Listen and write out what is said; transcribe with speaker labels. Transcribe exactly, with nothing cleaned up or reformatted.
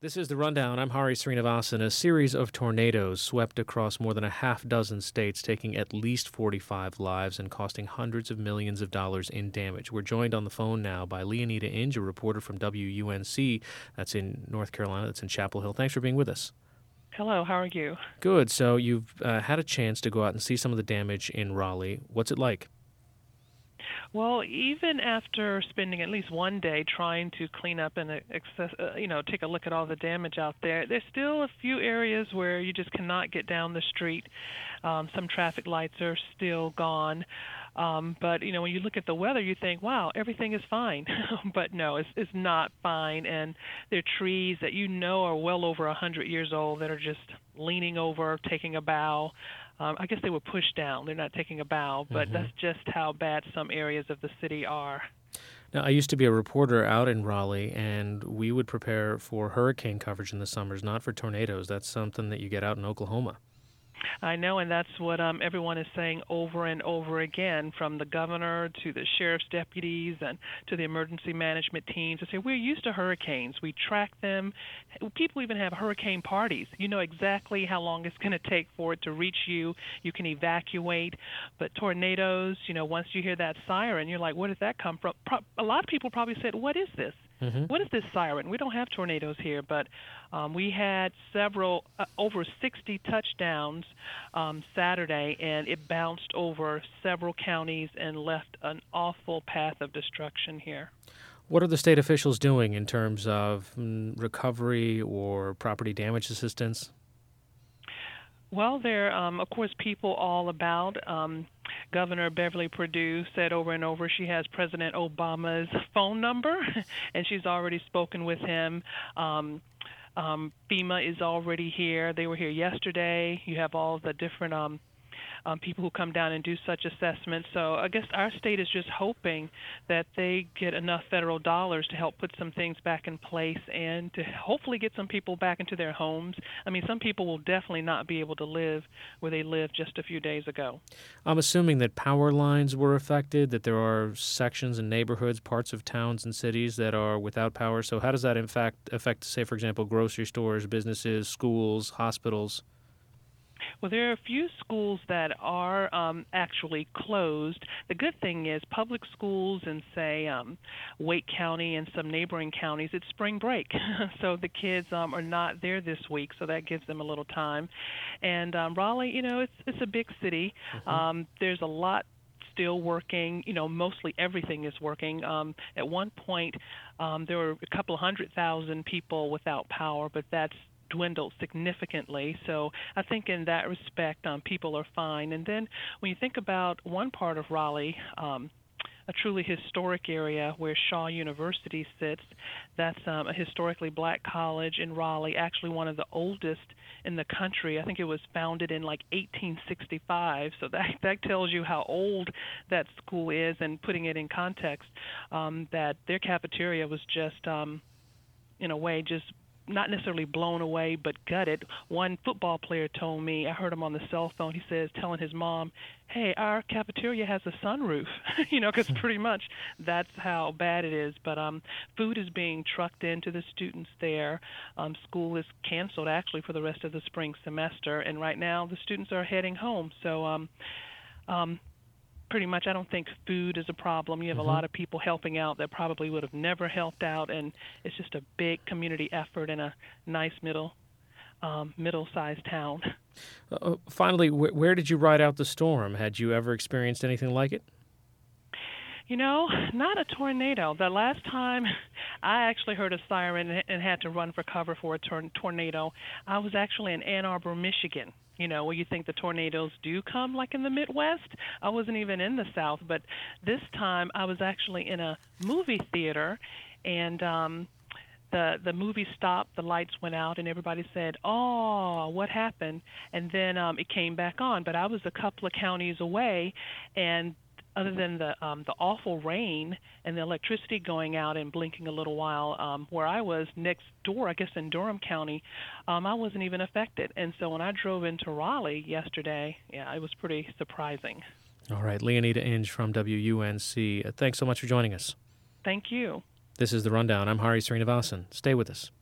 Speaker 1: This is The Rundown. I'm Hari Srinivasan. A series of tornadoes swept across more than a half dozen states, taking at least forty-five lives and costing hundreds of millions of dollars in damage. We're joined on the phone now by Leonida Inge, a reporter from W U N C. That's in North Carolina. That's in Chapel Hill. Thanks for being with us.
Speaker 2: Hello, how are you?
Speaker 1: Good. So you've uh, had a chance to go out and see some of the damage in Raleigh. What's it like?
Speaker 2: Well, even after spending at least one day trying to clean up and access, uh, you know, take a look at all the damage out there, there's still a few areas where you just cannot get down the street. Um, some traffic lights are still gone. Um, but, you know, when you look at the weather, you think, wow, everything is fine. But no, it's, it's not fine. And there are trees that you know are well over one hundred years old that are just leaning over, taking a bow. Um, I guess they were pushed down. They're not taking a bow, but mm-hmm. that's just how bad some areas of the city are.
Speaker 1: Now, I used to be a reporter out in Raleigh, and we would prepare for hurricane coverage in the summers, not for tornadoes. That's something that you get out in Oklahoma.
Speaker 2: I know, and that's what um, everyone is saying over and over again, from the governor to the sheriff's deputies and to the emergency management teams. They say, we're used to hurricanes. We track them. People even have hurricane parties. You know exactly how long it's going to take for it to reach you. You can evacuate. But tornadoes, you know, once you hear that siren, you're like, where did that come from? Pro- a lot of people probably said, what is this? Mm-hmm. What is this siren? We don't have tornadoes here, but um, we had several, uh, over sixty touchdowns um, Saturday, and it bounced over several counties and left an awful path of destruction here.
Speaker 1: What are the state officials doing in terms of mm, recovery or property damage assistance?
Speaker 2: Well, there are, um, of course, people all about. Um, Governor Beverly Perdue said over and over she has President Obama's phone number, and she's already spoken with him. Um, um, FEMA is already here. They were here yesterday. You have all the different um, um, people who come down and do such assessments. So I guess our state is just hoping that they get enough federal dollars to help put some things back in place and to hopefully get some people back into their homes. I mean, some people will definitely not be able to live where they lived just a few days ago.
Speaker 1: I'm assuming that power lines were affected, that there are sections and neighborhoods, parts of towns and cities that are without power. So how does that in fact affect, say, for example, grocery stores, businesses, schools, hospitals?
Speaker 2: Well, there are a few schools that are um, actually closed. The good thing is public schools in, say, um, Wake County and some neighboring counties, it's spring break. So the kids um, are not there this week, so that gives them a little time. And um, Raleigh, you know, it's, it's a big city. Mm-hmm. Um, there's a lot still working. You know, mostly everything is working. Um, at one point, um, there were a couple of hundred thousand people without power, but that's dwindled significantly. So I think in that respect, um, people are fine. And then when you think about one part of Raleigh, um, a truly historic area where Shaw University sits, that's um, a historically black college in Raleigh, actually one of the oldest in the country. I think it was founded in like eighteen sixty-five, so that that tells you how old that school is. And putting it in context, um, that their cafeteria was just, um, in a way, just not necessarily blown away, but gutted. One football player told me, I heard him on the cell phone, he says, telling his mom, hey, our cafeteria has a sunroof, you know, because pretty much that's how bad it is. But um, food is being trucked into the students there. Um, school is canceled, actually, for the rest of the spring semester, and right now the students are heading home. So um, um, pretty much I don't think food is a problem. You have mm-hmm. a lot of people helping out that probably would have never helped out, and it's just a big community effort in a nice middle, um, middle-sized town.
Speaker 1: Uh, finally, wh- where did you ride out the storm? Had you ever experienced anything like it?
Speaker 2: You know, not a tornado. The last time I actually heard a siren and had to run for cover for a tor- tornado, I was actually in Ann Arbor, Michigan. You know, where you think the tornadoes do come, like in the Midwest. I wasn't even in the South, but this time I was actually in a movie theater, and um, the the movie stopped, the lights went out, and everybody said, oh, what happened? And then um, it came back on, but I was a couple of counties away, and other than the um, the awful rain and the electricity going out and blinking a little while, um, where I was next door, I guess in Durham County, um, I wasn't even affected. And so when I drove into Raleigh yesterday, yeah, it was pretty surprising.
Speaker 1: All right, Leonida Inge from W U N C. Uh, thanks so much for joining us.
Speaker 2: Thank you.
Speaker 1: This is The Rundown. I'm Hari Srinivasan. Stay with us.